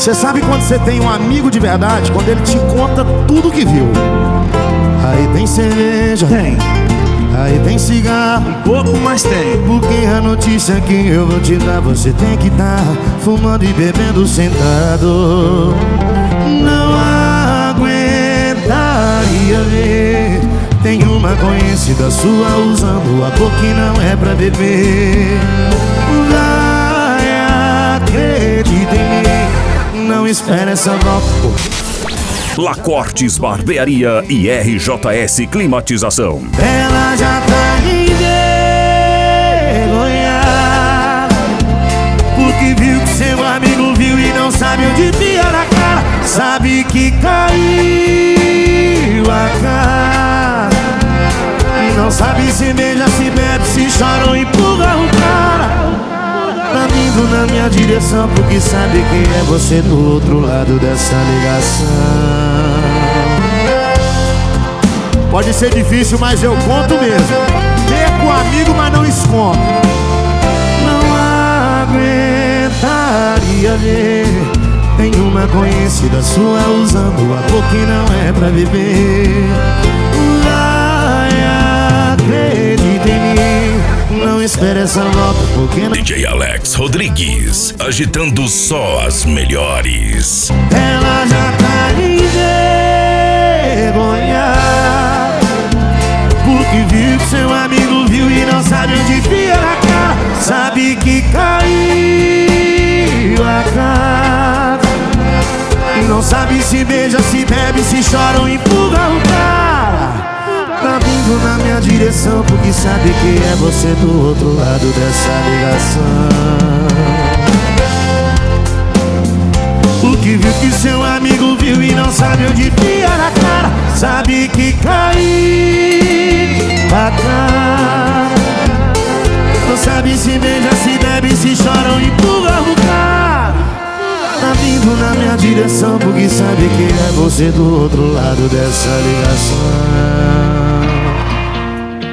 Você sabe quando você tem um amigo de verdade? Quando ele te conta tudo que viu. Aí tem cerveja, Tem, aí tem cigarro, um pouco, mas tem. porque a notícia que eu vou te dar, você tem que estar fumando e bebendo sentado. Não aguentaria ver. Tem uma conhecida sua usando a boca que não é pra beber. Vai, acredita em mim, não espera essa volta. Lacortes Barbearia e RJS Climatização. Ela já tá envergonhada, porque viu que seu amigo viu e não sabe onde via na cara. Sabe que caiu a cara, e não sabe se beija, se bebe, se chora ou empurra o cara. Tá vindo na minha direção porque sabe que é você do outro lado dessa ligação. Pode ser difícil, mas eu conto mesmo. Perco o amigo, mas não escondo. Não aguentaria ver. Tem uma conhecida sua usando a boca que não é pra viver. Vai, acredita em mim, não espere essa volta, porque não... DJ Alex Rodrigues, agitando só as melhores. Ela já tá envergonhada, porque viu que seu amigo viu e não sabe onde via na cara. Sabe que caiu a cara, e não sabe se beija, se bebe, se chora ou empurra o cara. Tá vindo na minha direção porque sabe que é você do outro lado dessa ligação. Porque viu que seu amigo viu e não sabe onde via na cara. Sabe que caiu a cara, não sabe se beija, se bebe, se chora ou empurra o cara. Tá vindo na minha direção porque sabe que é você do outro lado dessa ligação.